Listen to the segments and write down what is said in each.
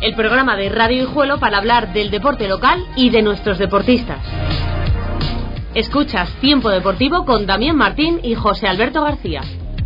el programa de Radio Guijuelo para hablar del deporte local y de nuestros deportistas. Escuchas Tiempo Deportivo con Damián Martín y José Alberto García.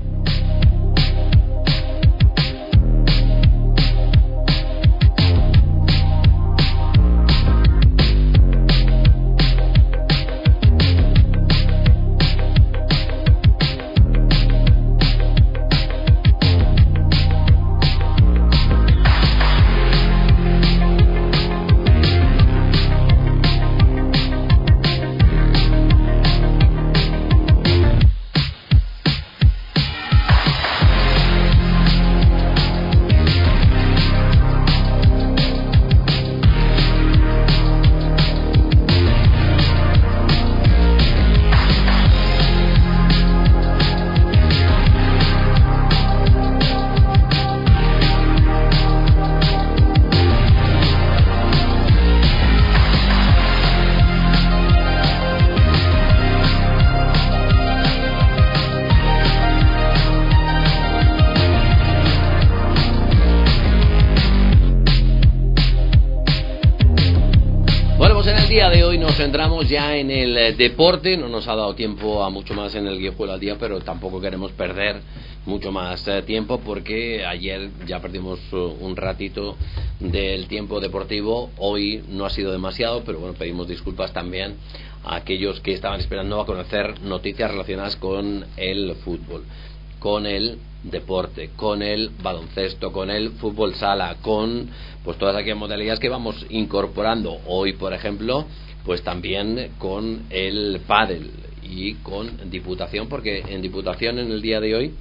Entramos ya en el deporte. No nos ha dado tiempo a mucho más en el Guijuelo al día, pero tampoco queremos perder mucho más tiempo, porque ayer ya perdimos un ratito del tiempo deportivo. Hoy no ha sido demasiado, pero bueno, pedimos disculpas también a aquellos que estaban esperando a conocer noticias relacionadas con el fútbol, con el deporte, con el baloncesto, con el fútbol sala, con pues todas aquellas modalidades que vamos incorporando hoy, por ejemplo, pues también con el pádel y con Diputación, porque en Diputación en el día de hoy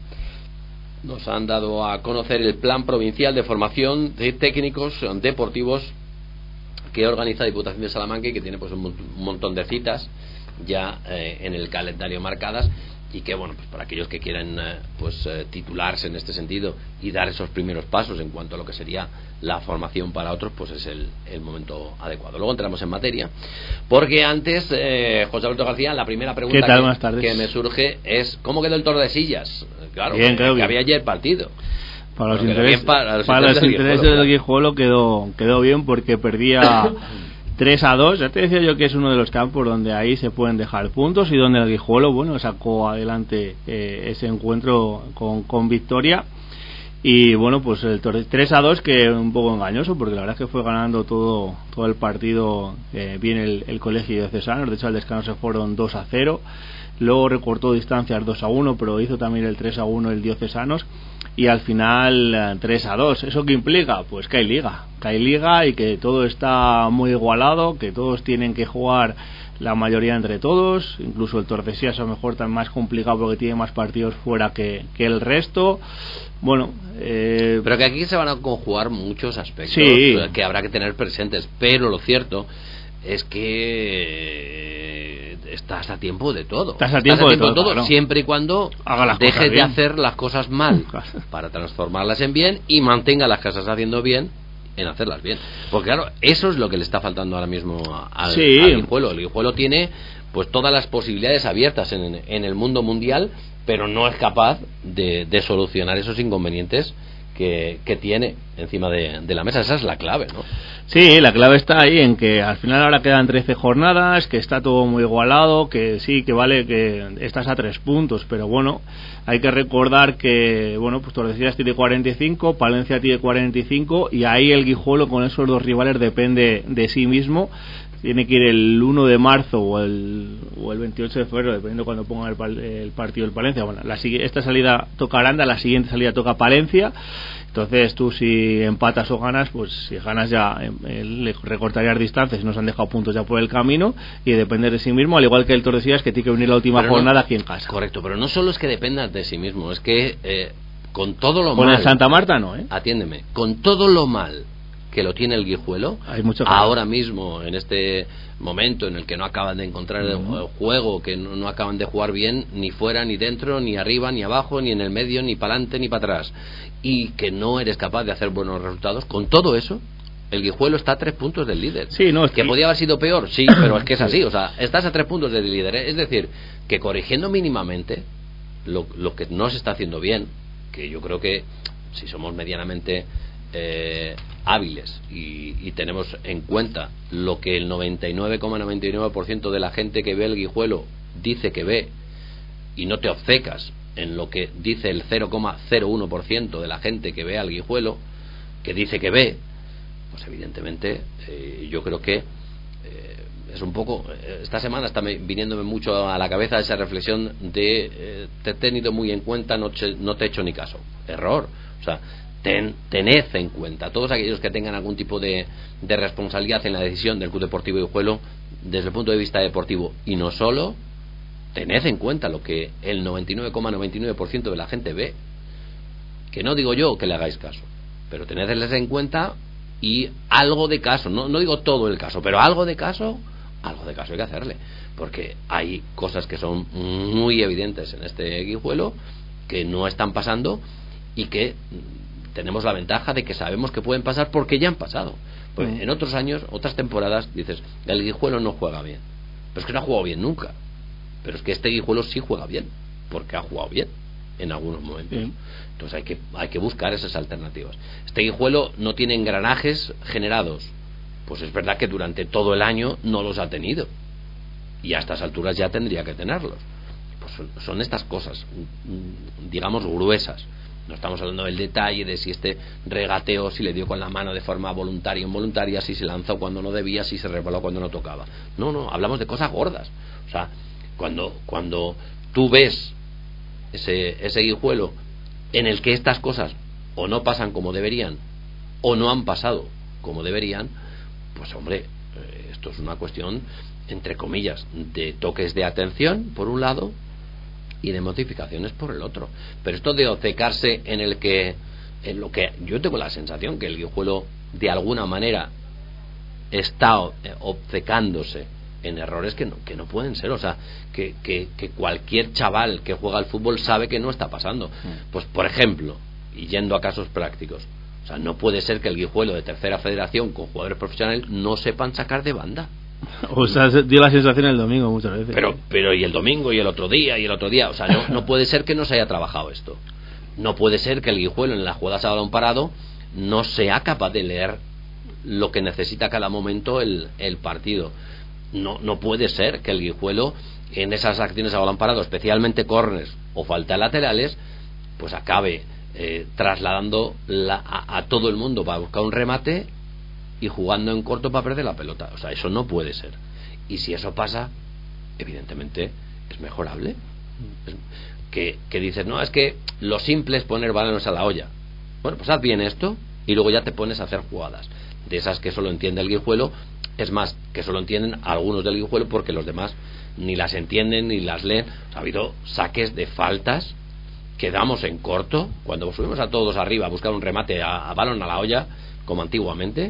nos han dado a conocer el plan provincial de formación de técnicos deportivos que organiza Diputación de Salamanca y que tiene pues un montón de citas ya en el calendario marcadas, y que bueno, pues para aquellos que quieran titularse en este sentido y dar esos primeros pasos en cuanto a lo que sería la formación para otros, pues es el momento adecuado. Luego entramos en materia, porque antes, José Alberto García, la primera pregunta que me surge es ¿cómo quedó el Tordesillas? Claro, bien, que había ayer partido. Para los intereses del Guijuelo quedó bien, porque perdía 3-2. Ya te decía yo que es uno de los campos donde ahí se pueden dejar puntos y donde el Guijuelo, bueno, sacó adelante ese encuentro con victoria. Y bueno, pues el 3-2, que un poco engañoso, porque la verdad es que fue ganando todo el partido bien el Colegio Diocesano. De hecho, al descanso se fueron 2-0. Luego recortó distancias 2-1, pero hizo también el 3-1 el Diocesanos. Y al final 3-2. ¿Eso qué implica? Pues que hay liga y que todo está muy igualado, que todos tienen que jugar la mayoría entre todos. Incluso el Tordesillas a lo mejor está más complicado porque tiene más partidos fuera que el resto. Bueno, pero que aquí se van a conjugar muchos aspectos, sí, que habrá que tener presentes, pero lo cierto es que estás a tiempo de todo. Estás a tiempo de todo, claro. Siempre y cuando dejes de hacer las cosas mal para transformarlas en bien, y mantenga las que estás haciendo bien en hacerlas bien. Porque claro, eso es lo que le está faltando ahora mismo al Guijuelo. El Guijuelo tiene pues todas las posibilidades abiertas en el mundo mundial, pero no es capaz de solucionar esos inconvenientes que tiene encima de la mesa. Esa es la clave, ¿no? Sí, la clave está ahí en que al final ahora quedan 13 jornadas, que está todo muy igualado, que sí, que vale que estás a 3 puntos, pero bueno, hay que recordar que bueno, pues Tordesillas tiene 45, Palencia tiene 45, y ahí el Guijuelo con esos dos rivales depende de sí mismo. Tiene que ir el 1 de marzo o el 28 de febrero, dependiendo cuando pongan el partido del Palencia. Bueno, esta salida toca Aranda, la siguiente salida toca Palencia. Entonces tú, si empatas o ganas, pues si ganas ya le recortarías distancias, nos han dejado puntos ya por el camino, y depender de sí mismo, al igual que el Tordesillas, que tiene que venir la última jornada aquí en casa. Correcto, pero no solo es que dependas de sí mismo, es que con todo lo mal... Con el Santa Marta no, Atiéndeme, con todo lo mal que lo tiene el Guijuelo ahora mismo, en este momento en el que no acaban de encontrar el juego, que no acaban de jugar bien ni fuera, ni dentro, ni arriba, ni abajo, ni en el medio, ni para adelante, ni para atrás, y que no eres capaz de hacer buenos resultados, con todo eso el Guijuelo está a 3 puntos del líder. Sí, no, que podía haber sido peor, sí, pero es que es así, o sea, estás a 3 puntos del líder, es decir, que corrigiendo mínimamente lo que no se está haciendo bien, que yo creo que si somos medianamente hábiles y tenemos en cuenta lo que el 99,99% de la gente que ve el Guijuelo dice que ve, y no te obcecas en lo que dice el 0,01% de la gente que ve al Guijuelo, que dice que ve, pues evidentemente yo creo que es un poco, esta semana está viniéndome mucho a la cabeza esa reflexión de te he tenido muy en cuenta, no te he hecho ni caso. Error. O sea, tened en cuenta, todos aquellos que tengan algún tipo de responsabilidad en la decisión del Club Deportivo Guijuelo desde el punto de vista deportivo, y no solo, tened en cuenta lo que el 99,99% de la gente ve, que no digo yo que le hagáis caso, pero tenedles en cuenta, y algo de caso, no digo todo el caso, pero algo de caso hay que hacerle, porque hay cosas que son muy evidentes en este Guijuelo que no están pasando y que tenemos la ventaja de que sabemos que pueden pasar porque ya han pasado. Pues en otros años, otras temporadas, dices, el Guijuelo no juega bien, pero es que no ha jugado bien nunca, pero es que este Guijuelo sí juega bien porque ha jugado bien en algunos momentos. Entonces hay que buscar esas alternativas. Este Guijuelo no tiene engranajes generados, pues es verdad que durante todo el año no los ha tenido, y a estas alturas ya tendría que tenerlos. Pues son estas cosas, digamos, gruesas. No estamos hablando del detalle de si este regateo, si le dio con la mano de forma voluntaria o involuntaria, si se lanzó cuando no debía, si se resbaló cuando no tocaba. No, hablamos de cosas gordas. O sea, cuando tú ves ese Guijuelo en el que estas cosas o no pasan como deberían o no han pasado como deberían, pues hombre, esto es una cuestión, entre comillas, de toques de atención por un lado y de modificaciones por el otro. Pero esto de obcecarse en lo que yo tengo la sensación que el Guijuelo de alguna manera está obcecándose en errores que no pueden ser. O sea, que cualquier chaval que juega al fútbol sabe que no está pasando. Pues por ejemplo, y yendo a casos prácticos, o sea, no puede ser que el Guijuelo de tercera federación con jugadores profesionales no sepan sacar de banda. O sea, dio la sensación el domingo muchas veces. Pero y el domingo y el otro día, o sea, no puede ser que no se haya trabajado esto. No puede ser que el Guijuelo en las jugadas a balón parado no sea capaz de leer lo que necesita a cada momento el partido. No puede ser que el Guijuelo en esas acciones a balón parado, especialmente córners o faltas laterales, pues acabe trasladando a todo el mundo para buscar un remate y jugando en corto para perder la pelota. O sea, eso no puede ser. Y si eso pasa, evidentemente es mejorable. Que dices, no, es que lo simple es poner balones a la olla. Bueno, pues haz bien esto y luego ya te pones a hacer jugadas de esas que solo entiende el Guijuelo. Es más, que solo entienden algunos del Guijuelo, porque los demás ni las entienden ni las leen. O sea, ha habido saques de faltas que damos en corto cuando subimos a todos arriba a buscar un remate a balón a la olla, como antiguamente,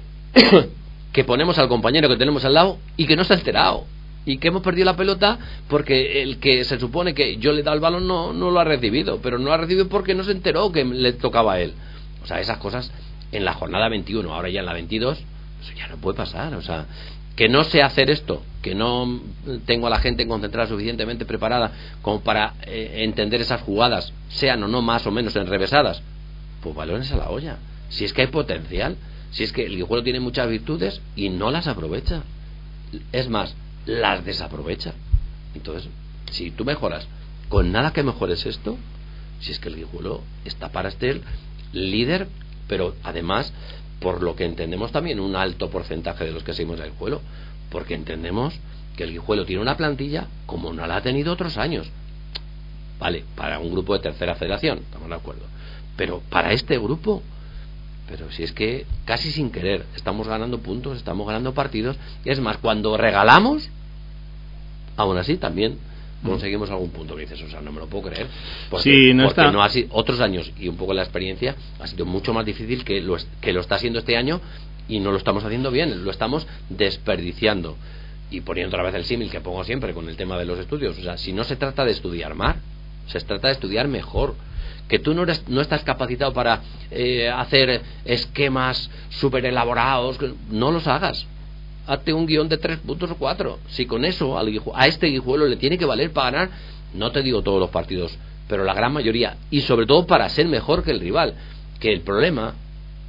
que ponemos al compañero que tenemos al lado y que no se ha enterado, y que hemos perdido la pelota porque el que se supone que yo le he dado el balón no lo ha recibido, pero no lo ha recibido porque no se enteró que le tocaba a él. O sea, esas cosas en la jornada 21, ahora ya en la 22, eso ya no puede pasar. O sea, que no sé hacer esto, que no tengo a la gente concentrada suficientemente preparada como para entender esas jugadas, sean o no más o menos enrevesadas, pues balones a la olla. Si es que hay potencial, si es que el Guijuelo tiene muchas virtudes y no las aprovecha, es más, las desaprovecha. Entonces, si tú mejoras con nada que mejores esto, si es que el Guijuelo está para ser líder, pero además, por lo que entendemos también, un alto porcentaje de los que seguimos el Guijuelo, porque entendemos que el Guijuelo tiene una plantilla como no la ha tenido otros años. Vale, para un grupo de tercera federación, estamos de acuerdo, pero para este grupo, pero si es que casi sin querer estamos ganando puntos, estamos ganando partidos, y es más, cuando regalamos, aún así también conseguimos algún punto. Que dices, o sea, no me lo puedo creer, porque, sí, no porque está... no ha sido, otros años y un poco la experiencia ha sido mucho más difícil que lo está haciendo este año, y no lo estamos haciendo bien, lo estamos desperdiciando. Y poniendo otra vez el símil que pongo siempre con el tema de los estudios, o sea, si no se trata de estudiar más, se trata de estudiar mejor. Que tú no estás capacitado para hacer esquemas súper elaborados, no los hagas. Hazte un guión de 3 puntos o 4. Si con eso a este Guijuelo le tiene que valer para ganar, no te digo todos los partidos, pero la gran mayoría, y sobre todo para ser mejor que el rival. Que el problema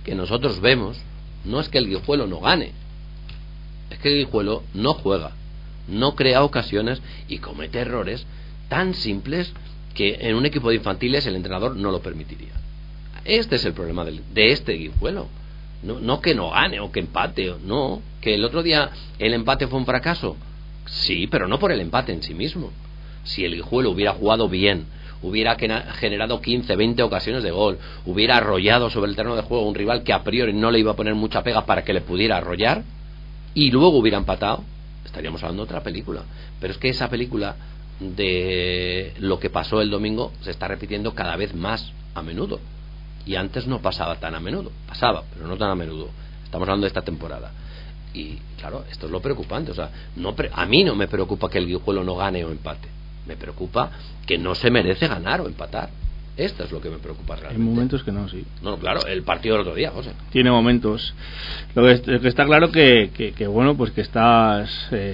que nosotros vemos no es que el Guijuelo no gane, es que el Guijuelo no juega, no crea ocasiones y comete errores tan simples que en un equipo de infantiles el entrenador no lo permitiría. Este es el problema de este Guijuelo. No que no gane o que empate, no. Que el otro día el empate fue un fracaso, sí, pero no por el empate en sí mismo. Si el Guijuelo hubiera jugado bien, hubiera generado 15, 20 ocasiones de gol, hubiera arrollado sobre el terreno de juego a un rival que a priori no le iba a poner mucha pega para que le pudiera arrollar, y luego hubiera empatado, estaríamos hablando de otra película. Pero es que esa película de lo que pasó el domingo se está repitiendo cada vez más a menudo, y antes no pasaba tan a menudo. Pasaba, pero no tan a menudo. Estamos hablando de esta temporada. Y claro, esto es lo preocupante. O sea, a mí no me preocupa que el Guijuelo no gane o empate, me preocupa que no se merece ganar o empatar. Esto es lo que me preocupa realmente. Hay momentos que no, sí. No, claro, el partido del otro día, José. Tiene momentos. Lo que está claro que bueno, pues que estás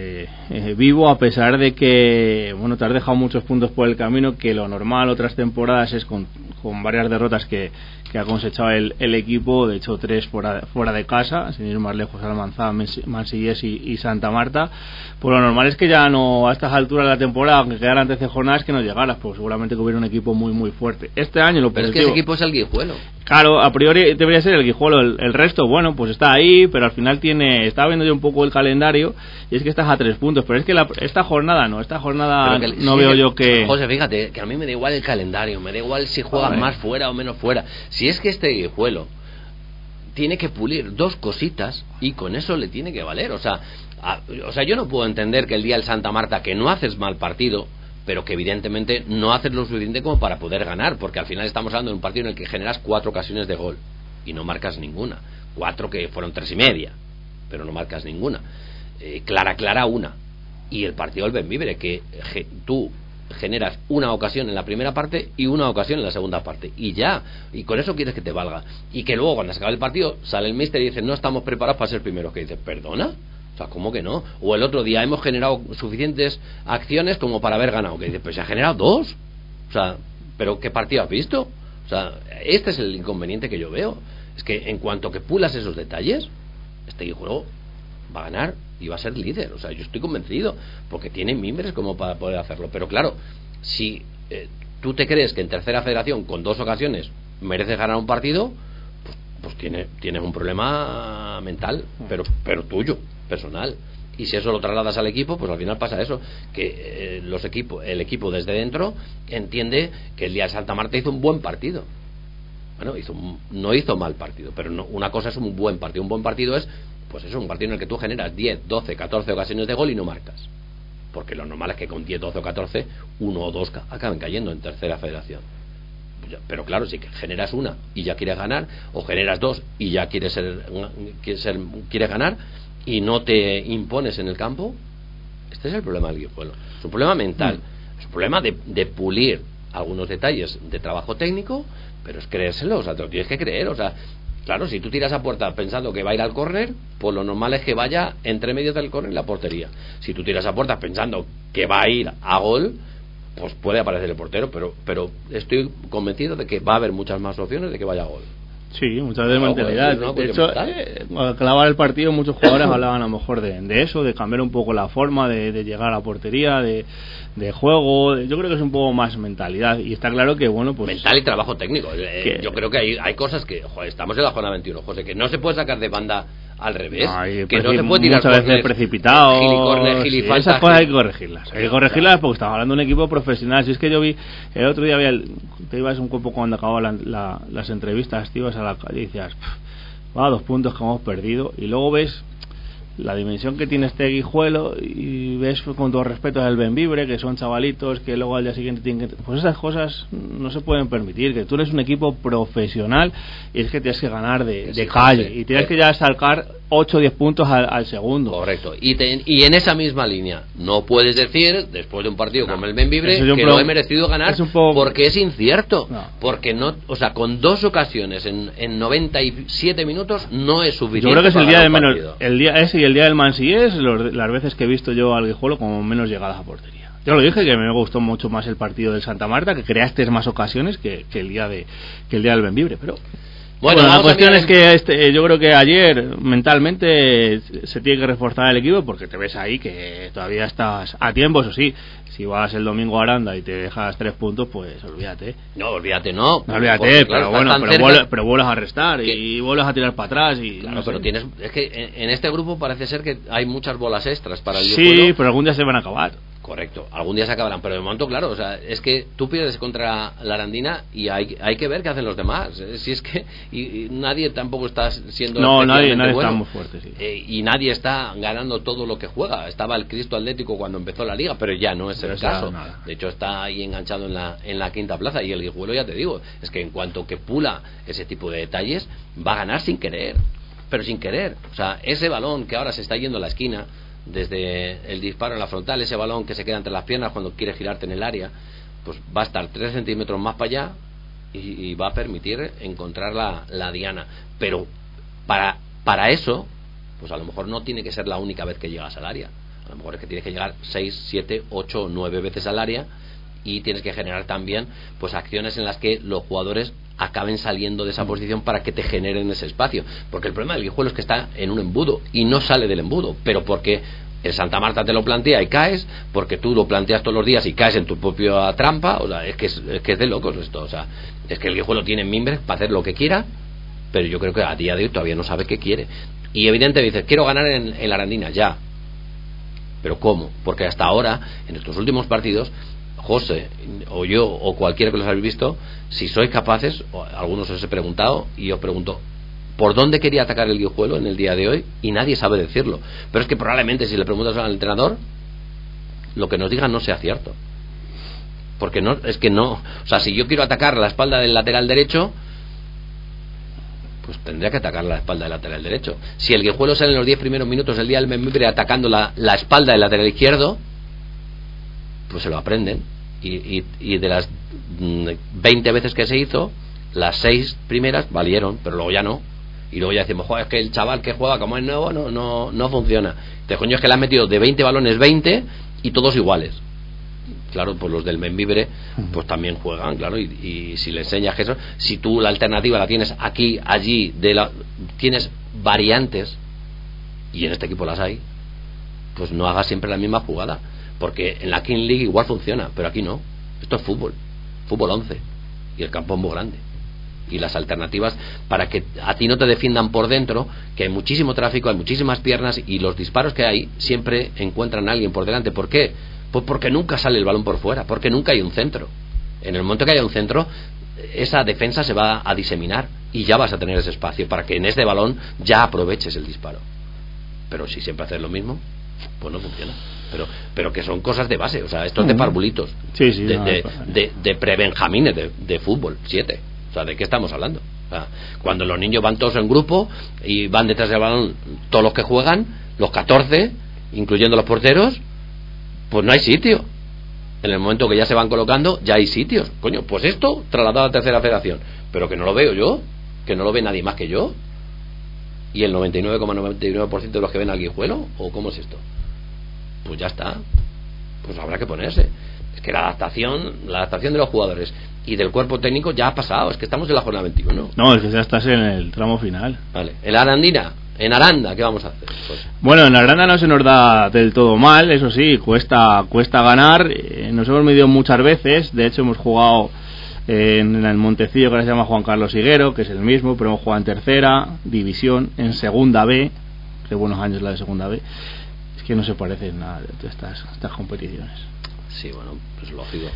vivo, a pesar de que, bueno, te has dejado muchos puntos por el camino, que lo normal otras temporadas es con varias derrotas que ha cosechado el equipo. De hecho, 3 fuera de casa, sin ir más lejos, Almanzá, Mansillés y Santa Marta. Pues lo normal es que ya no, a estas alturas de la temporada, aunque quedaran 13 jornadas, que no llegaras, pues seguramente que hubiera un equipo muy muy fuerte. Este año lo pero es que ese equipo es el Guijuelo. Claro, a priori debería ser el Guijuelo. El resto, bueno, pues está ahí, pero al final estaba viendo yo un poco el calendario, y es que estás a 3 puntos. Pero es que esta jornada no veo yo que... José, fíjate, que a mí me da igual el calendario, me da igual si juegan más fuera o menos fuera. Si es que este Guijuelo tiene que pulir 2 cositas y con eso le tiene que valer. O sea, yo no puedo entender que el día del Santa Marta, que no haces mal partido, pero que evidentemente no haces lo suficiente como para poder ganar, porque al final estamos hablando de un partido en el que generas 4 ocasiones de gol y no marcas ninguna. 4 que fueron 3,5, pero no marcas ninguna. Clara una. Y el partido del Bembibre, que tú generas una ocasión en la primera parte y una ocasión en la segunda parte, y ya, y con eso quieres que te valga, y que luego cuando se acabe el partido sale el míster y dice no estamos preparados para ser primeros, que dices, ¿perdona? O sea, ¿cómo que no? O el otro día hemos generado suficientes acciones como para haber ganado, que dices, pues se ha generado 2. O sea, ¿pero qué partido has visto? O sea, este es el inconveniente que yo veo, es que en cuanto que pulas esos detalles, este juego va a ganar y va a ser líder. O sea, yo estoy convencido, porque tiene mimbres como para poder hacerlo. Pero claro, si tú te crees que en tercera federación con 2 ocasiones mereces ganar un partido, pues tienes un problema mental, pero tuyo, personal. Y si eso lo trasladas al equipo, pues al final pasa eso, que el equipo desde dentro entiende que el día de Santa Marta hizo un buen partido. Bueno, no hizo mal partido, pero no, una cosa es un buen partido. Un buen partido es, pues eso, un partido en el que tú generas 10, 12, 14 ocasiones de gol y no marcas. Porque lo normal es que con 10, 12 o 14, 1 o 2 acaben cayendo en tercera federación. Pero claro, si generas una y ya quieres ganar, o generas 2 y ya quieres ganar y no te impones en el campo, este es el problema del Guijuelo. Es un problema mental, es un problema de pulir algunos detalles de trabajo técnico, pero es creérselo, o sea, te lo tienes que creer. O sea, claro, si tú tiras a puerta pensando que va a ir al córner, pues lo normal es que vaya entre medio del córner y la portería. Si tú tiras a puerta pensando que va a ir a gol, pues puede aparecer el portero, pero estoy convencido de que va a haber muchas más opciones de que vaya a gol. Sí, muchas veces mentalidad. De hecho, al clavar el partido, muchos jugadores hablaban a lo mejor de eso, de cambiar un poco la forma de llegar a la portería, de juego. Yo creo que es un poco más mentalidad. Y está claro que, bueno, pues... mental y trabajo técnico. Yo creo que hay cosas que, joder, estamos en la jornada 21, José, que no se puede sacar de banda al revés, que no se puede tirar muchas veces precipitado. Esas cosas hay que corregirlas. Hay que corregirlas porque estamos hablando de un equipo profesional. Si es que yo vi, el otro día te ibas un poco cuando acababan las entrevistas, te ibas a la calle y decías, 2 puntos que hemos perdido, y luego ves la dimensión que tiene este Guijuelo y ves, con todo respeto, al Bembibre, que son chavalitos que luego al día siguiente tienen que... pues esas cosas no se pueden permitir, que tú eres un equipo profesional y es que tienes que ganar de calle, y tienes que ya sacar 8 o 10 puntos al segundo. Correcto. Y en esa misma línea no puedes decir, después de un partido como el Bembibre, que no he merecido ganar, porque es incierto. Porque no, o sea, con 2 ocasiones en 97 minutos no es suficiente. Yo creo que es el día de menos, el día ese y el día del Mansillés, las veces que he visto yo al Guijuelo como menos llegadas a portería. Yo lo dije, que me gustó mucho más el partido del Santa Marta, que creaste más ocasiones que el día del Bembibre, pero Bueno, la cuestión es que yo creo que ayer mentalmente se tiene que reforzar el equipo, porque te ves ahí que todavía estás a tiempo, eso sí. Si vas el domingo a Aranda y te dejas 3 puntos, pues olvídate. No, olvídate, no. Olvídate, porque, claro, pero bueno, pero vuelves a restar y vuelves a tirar para atrás. Y, claro, no pero sé. Es que en este grupo parece ser que hay muchas bolas extras para el Guijuelo. Sí, pero algún día se van a acabar. Correcto, algún día se acabarán, pero de momento, claro, o sea, es que tú pierdes contra la Arandina y hay que ver qué hacen los demás. Si es que y nadie tampoco está siendo nadie bueno, está muy fuerte, sí. Y nadie está ganando todo lo que juega. Estaba el Cristo Atlético cuando empezó la liga, pero ya no es el caso. De hecho está ahí enganchado en la quinta plaza, y el Guijuelo, ya te digo, es que en cuanto que pula ese tipo de detalles, va a ganar sin querer, pero sin querer. O sea, ese balón que ahora se está yendo a la esquina desde el disparo en la frontal, ese balón que se queda entre las piernas cuando quiere girarte en el área, pues va a estar 3 centímetros más para allá y va a permitir encontrar la diana. Pero para eso, pues a lo mejor no tiene que ser la única vez que llegas al área. A lo mejor es que tienes que llegar 6, 7, 8, 9 veces al área, y tienes que generar también pues acciones en las que los jugadores acaben saliendo de esa posición para que te generen ese espacio, porque el problema del Guijuelo es que está en un embudo y no sale del embudo, pero porque el Santa Marta te lo plantea y caes, porque tú lo planteas todos los días y caes en tu propia trampa. O sea, es que es de locos esto. O sea, es que el Guijuelo tiene mimbres para hacer lo que quiera, pero yo creo que a día de hoy todavía no sabe qué quiere. Y evidentemente dices, quiero ganar en la Arandina, ya, pero ¿cómo? Porque hasta ahora, en estos últimos partidos, José o yo o cualquiera que los habéis visto, si sois capaces, o algunos os he preguntado y os pregunto, ¿por dónde quería atacar el Guijuelo en el día de hoy? Y nadie sabe decirlo. Pero es que probablemente si le preguntas al entrenador, lo que nos diga no sea cierto, porque no, es que no, o sea, si yo quiero atacar la espalda del lateral derecho, pues tendría que atacar la espalda del lateral derecho. Si el Guijuelo sale en los 10 primeros minutos del día del Membre atacando la espalda del lateral izquierdo, pues se lo aprenden, y de las 20 veces que se hizo, las 6 primeras valieron, pero luego ya no. Y luego ya decimos, joder, es que el chaval que juega como es nuevo no funciona. Entonces, coño, es que le han metido de 20 balones 20 y todos iguales. Claro, pues los del Membre pues también juegan, claro, y si le enseñas que eso, si tú la alternativa la tienes aquí, allí, tienes variantes, y en este equipo las hay, pues no hagas siempre la misma jugada, porque en la King League igual funciona, pero aquí no. Esto es fútbol 11, y el campo es muy grande, y las alternativas para que a ti no te defiendan por dentro, que hay muchísimo tráfico, hay muchísimas piernas, y los disparos que hay siempre encuentran a alguien por delante. ¿Por qué? Pues porque nunca sale el balón por fuera, porque nunca hay un centro. En el momento que haya un centro, esa defensa se va a diseminar y ya vas a tener ese espacio para que en ese balón ya aproveches el disparo. Pero si siempre haces lo mismo, pues no funciona. Pero que son cosas de base, o sea, esto es de parvulitos, sí, de prebenjamines de fútbol 7. O sea, ¿de qué estamos hablando? O sea, cuando los niños van todos en grupo y van detrás del balón todos los que juegan, los 14, incluyendo los porteros, pues no hay sitio. En el momento que ya se van colocando, ya hay sitios. Coño, pues esto trasladado a tercera federación, pero que no lo veo yo, que no lo ve nadie más que yo. ¿Y el 99,99% de los que ven al Guijuelo? ¿O cómo es esto? Pues ya está, pues habrá que ponerse. Es que la adaptación de los jugadores y del cuerpo técnico ya ha pasado. Es que estamos en la jornada 21. No, es que ya estás en el tramo final. Vale, en Arandina, en Aranda, ¿qué vamos a hacer? Pues bueno, en Aranda no se nos da del todo mal, eso sí, cuesta ganar. Nos hemos medido muchas veces. De hecho, hemos jugado en el Montecillo, que ahora se llama Juan Carlos Higuero, que es el mismo, pero hemos jugado en tercera división, en segunda B. Qué buenos años la de segunda B. Es que no se parecen nada de estas competiciones. Sí, bueno, pues lógico.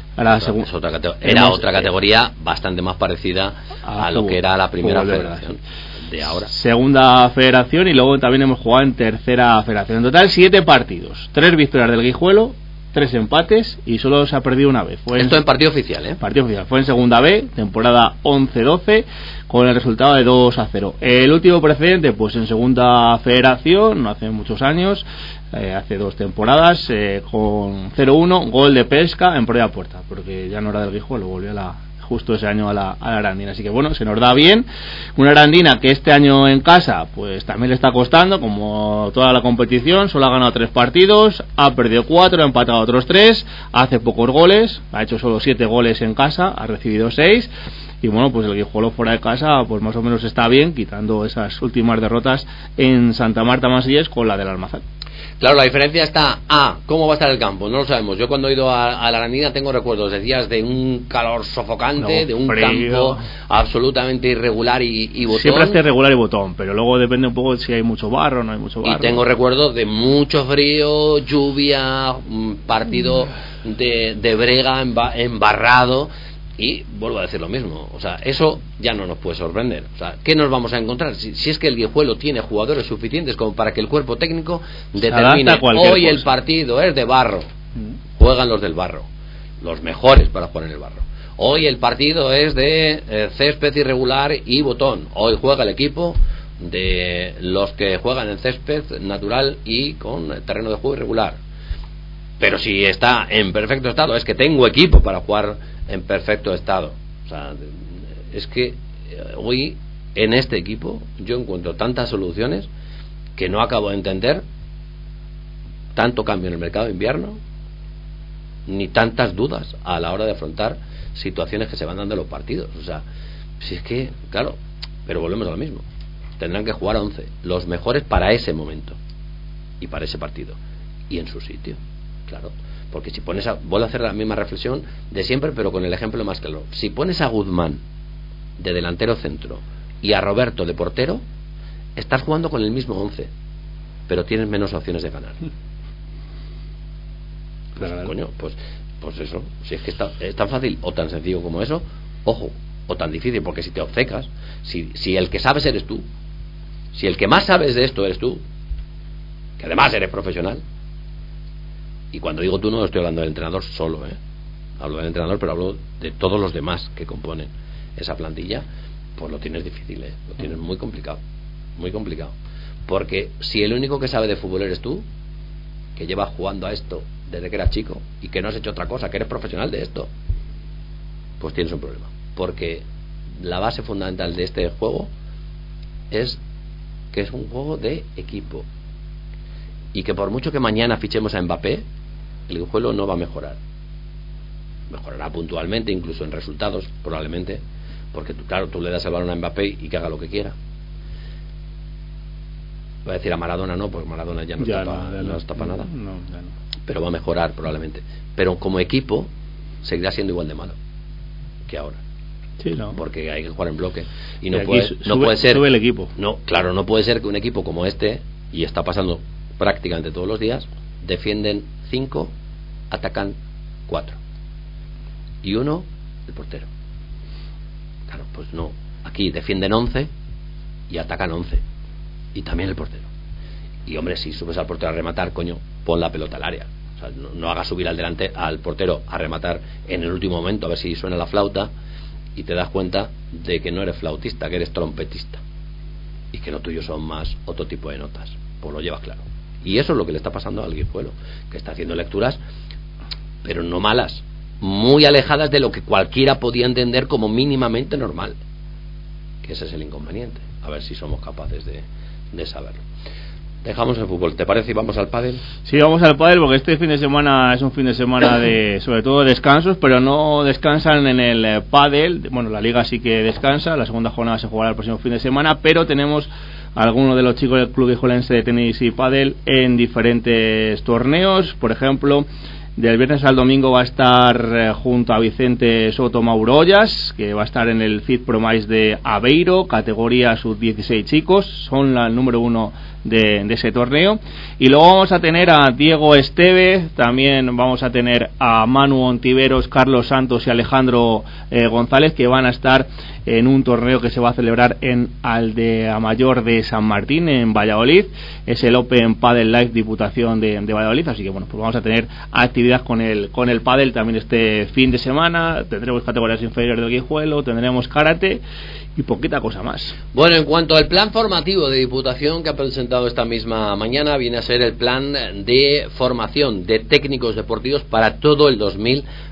Era otra categoría bastante más parecida a lo que era la primera federación de ahora. Segunda federación, y luego también hemos jugado en tercera federación. En total 7 partidos, 3 victorias del Guijuelo, 3 empates, y solo se ha perdido una vez. Esto en partido oficial, ¿eh? Partido oficial. Fue en segunda B, temporada 11-12, con el resultado de 2-0. El último precedente, pues en segunda federación, no hace muchos años, hace 2 temporadas, con 0-1, gol de Pesca en propia puerta, porque ya no era del Guijuelo, volvió a justo ese año a la Arandina. Así que bueno, se nos da bien. Una Arandina que este año en casa pues también le está costando, como toda la competición. Solo ha ganado 3 partidos, ha perdido 4, ha empatado otros 3, hace pocos goles, ha hecho solo 7 goles en casa, ha recibido 6. Y bueno, pues el Guijuelo fuera de casa pues más o menos está bien, quitando esas últimas derrotas en Santa Marta Masíes con la del Almazán. Claro, la diferencia está ¿cómo va a estar el campo? No lo sabemos. Yo cuando he ido a la Arandina tengo recuerdos de días de un calor sofocante, de un campo absolutamente irregular y botón. Siempre está irregular y botón, pero luego depende un poco si hay mucho barro o no hay mucho barro. Y tengo recuerdos de mucho frío, lluvia, partido de brega embarrado. Y vuelvo a decir lo mismo, o sea, eso ya no nos puede sorprender. O sea, ¿qué nos vamos a encontrar? Si es que el Guijuelo tiene jugadores suficientes como para que el cuerpo técnico determine hoy el partido es de barro, juegan los del barro, los mejores para jugar en el barro. Hoy el partido es de césped irregular y botón. Hoy juega el equipo de los que juegan en césped natural y con terreno de juego irregular. Pero si está en perfecto estado, es que tengo equipo para jugar en perfecto estado. O sea, es que hoy en este equipo yo encuentro tantas soluciones que no acabo de entender tanto cambio en el mercado de invierno ni tantas dudas a la hora de afrontar situaciones que se van dando en los partidos. O sea, si es que, claro, pero volvemos a lo mismo. Tendrán que jugar 11, los mejores para ese momento y para ese partido y en su sitio. Claro, porque si pones vuelvo a hacer la misma reflexión de siempre, pero con el ejemplo más claro. Si pones a Guzmán de delantero centro y a Roberto de portero, estás jugando con el mismo 11, pero tienes menos opciones de ganar. Pues, coño, pues eso, si es que es tan fácil o tan sencillo como eso, ojo, o tan difícil, porque si te obcecas, si el que sabes eres tú, si el que más sabes de esto eres tú, que además eres profesional. Y cuando digo tú no estoy hablando del entrenador solo, hablo del entrenador, pero hablo de todos los demás que componen esa plantilla. Pues lo tienes difícil, lo tienes muy complicado, porque si el único que sabe de fútbol eres tú, que llevas jugando a esto desde que eras chico y que no has hecho otra cosa, que eres profesional de esto, pues tienes un problema, porque la base fundamental de este juego es que es un juego de equipo, y que por mucho que mañana fichemos a Mbappé, el Guijuelo no va a mejorar. Mejorará puntualmente, incluso en resultados, probablemente, porque tú le das el balón a Mbappé y que haga lo que quiera. Voy a decir a Maradona no, porque Maradona ya no tapa nada. No. Pero va a mejorar probablemente. Pero como equipo seguirá siendo igual de malo que ahora. Sí, ¿no? Porque hay que jugar en bloque y no puede ser. Sube el equipo. No, claro, no puede ser que un equipo como este, y está pasando prácticamente todos los días, defienden 5, atacan 4 y 1 el portero. Claro, pues no, aquí defienden 11 y atacan 11 y también el portero. Y hombre, si subes al portero a rematar, coño, pon la pelota al área. O sea, no hagas subir al portero a rematar en el último momento a ver si suena la flauta y te das cuenta de que no eres flautista, que eres trompetista y que lo tuyo son más otro tipo de notas. Pues lo llevas claro. Y eso es lo que le está pasando al Guijuelo, que está haciendo lecturas, pero no malas, muy alejadas de lo que cualquiera podía entender como mínimamente normal, que ese es el inconveniente. A ver si somos capaces de saberlo. Dejamos el fútbol, ¿te parece? Y vamos al pádel. Sí, vamos al pádel, porque este fin de semana es un fin de semana de, sobre todo, descansos, pero no descansan en el pádel. Bueno, la liga sí que descansa, la segunda jornada se jugará el próximo fin de semana, pero tenemos algunos de los chicos del Club Guijuelense de tenis y pádel en diferentes torneos. Por ejemplo, del viernes al domingo va a estar junto a Vicente Soto Mauro Ollas, que va a estar en el FIT Promise de Aveiro, categoría sub-16 chicos, son la número 1 de ese torneo. Y luego vamos a tener a Diego Esteve, también vamos a tener a Manu Ontiveros, Carlos Santos y Alejandro González, que van a estar en un torneo que se va a celebrar en Aldea Mayor de San Martín, en Valladolid. Es el Open Padel Live Diputación de Valladolid, así que bueno, pues vamos a tener actividad con el pádel también este fin de semana. Tendremos categorías inferiores del Guijuelo, tendremos karate y poquita cosa más. Bueno, en cuanto al plan formativo de Diputación que ha presentado esta misma mañana, viene a ser el plan de formación de técnicos deportivos para todo el 2020.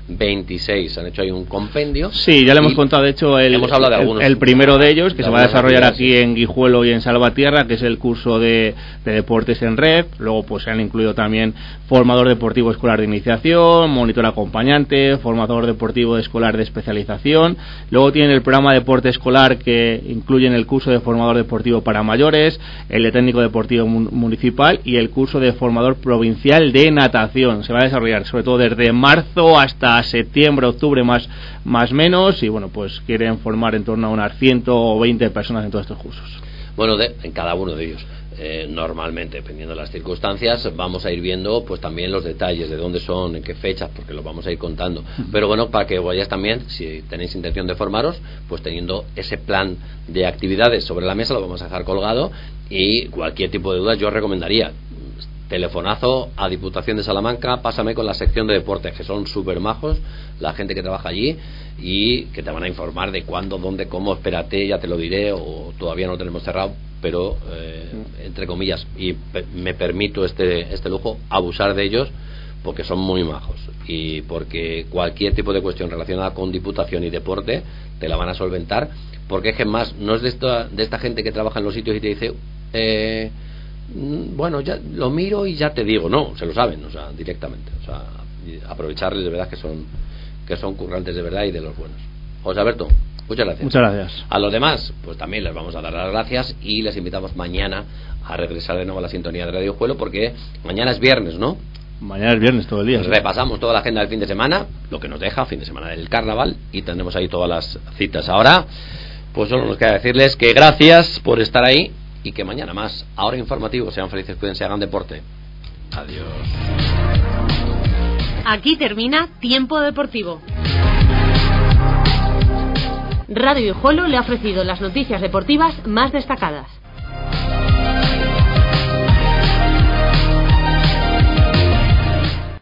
26. Han hecho ahí un compendio. Sí, ya le hemos contado, de hecho, hemos hablado de algunos, el primero de ellos, que se va a desarrollar aquí en Guijuelo y en Salvatierra, que es el curso de deportes en red. Luego pues se han incluido también formador deportivo escolar de iniciación, monitor acompañante, formador deportivo escolar de especialización. Luego tienen el programa de deporte escolar, que incluyen el curso de formador deportivo para mayores, el de técnico deportivo municipal y el curso de formador provincial de natación. Se va a desarrollar sobre todo desde marzo hasta septiembre, octubre más menos, y bueno, pues quieren formar en torno a unas 120 personas en todos estos cursos. Bueno, en cada uno de ellos. Normalmente, dependiendo de las circunstancias, vamos a ir viendo pues también los detalles de dónde son, en qué fechas, porque lo vamos a ir contando. Pero bueno, para que vayáis también, si tenéis intención de formaros, pues teniendo ese plan de actividades sobre la mesa, lo vamos a dejar colgado, y cualquier tipo de duda yo recomendaría telefonazo a Diputación de Salamanca, pásame con la sección de deportes, que son súper majos, la gente que trabaja allí, y que te van a informar de cuándo, dónde, cómo, espérate, ya te lo diré, o todavía no lo tenemos cerrado, pero entre comillas, y me permito este lujo, abusar de ellos, porque son muy majos, y porque cualquier tipo de cuestión relacionada con Diputación y deporte te la van a solventar, porque es que más, no es de esta gente que trabaja en los sitios y te dice bueno, ya lo miro y ya te digo, no, se lo saben, o sea, directamente, o sea, aprovecharles de verdad que son currantes de verdad y de los buenos. José Alberto, muchas gracias. Muchas gracias. A los demás, pues también les vamos a dar las gracias, y les invitamos mañana a regresar de nuevo a la sintonía de Radio Juelo, porque mañana es viernes, ¿no? Mañana es viernes todo el día. Repasamos toda la agenda del fin de semana, lo que nos deja fin de semana del carnaval, y tendremos ahí todas las citas. Ahora, pues solo nos queda decirles que gracias por estar ahí, y que mañana más. Ahora informativo. Sean felices, cuídense, hagan deporte. Adiós. Aquí termina Tiempo Deportivo. Radio Guijuelo le ha ofrecido las noticias deportivas más destacadas.